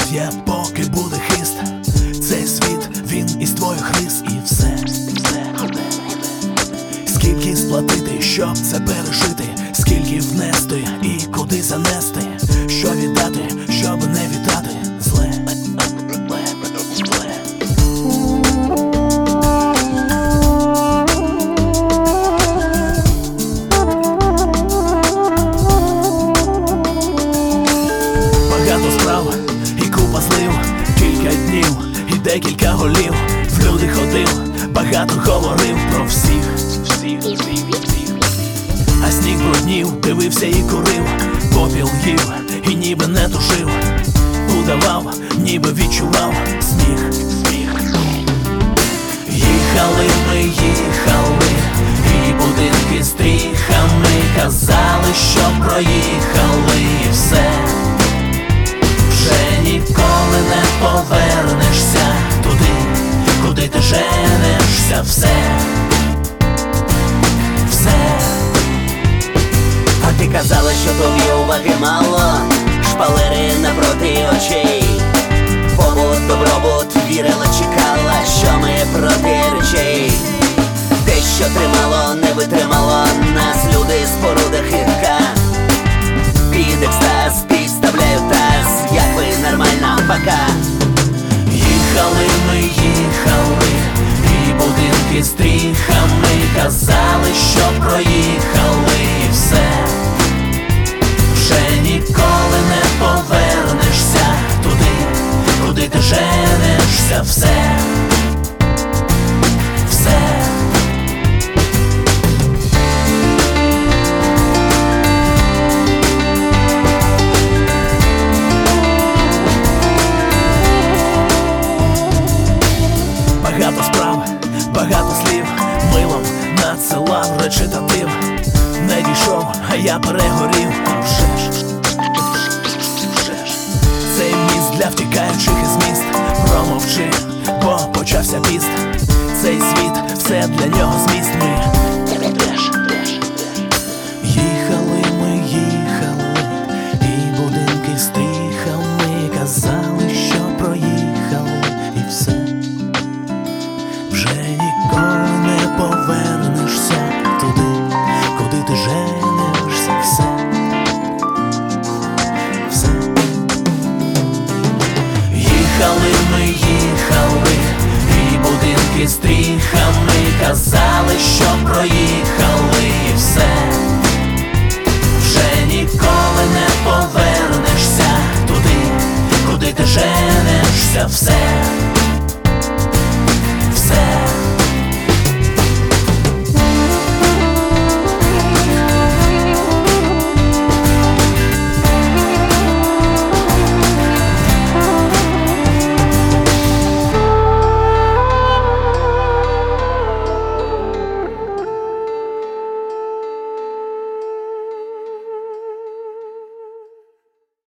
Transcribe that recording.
є, поки буде хист. Цей світ, він із твоїх рис і все. Скільки сплатити, щоб це пережити, скільки внести і куди занести, що віддати, щоб не віддати зле. Багато справ і купа злив, кілька днів і декілька голів. В люди ходив, багато говорив про всіх. А сніг бруднів, дивився і курив, попіл їв і ніби не тушив. Удавав, ніби відчував сміх. Їхали ми, їхали, і будинки стріхами казали, що проїхали, і все. Вже ніколи не повернешся туди, куди ти женешся, все. А ти казала, що тобі уваги мало, шпалери напроти очей. Побут, добробут, вірила, чекала, що ми проти речей. Те, що тримало, не витримало нас, люди, споруда хитка. Під екстаз підставляю таз, як ви нормально, пока. Їхали ми, їхали, і будинки стріхами казали, що проїхали, і все. Вже ніколи не повернешся туди, куди ти женешся, все. Багато справ, багато слів, милом надсилав речитатив. Не дійшов, а я перегорів. Цей міст для втікаючих із міст. Промовчи, бо почався піст. Цей світ, все для нього зміст. Ми їхали ми, їхали, і будинки стріхами казали, що проїхали, і все. Вже ніколи не повернешся туди, куди ти женешся, все. Їхали ми, їхали, і будинки стріхами казали.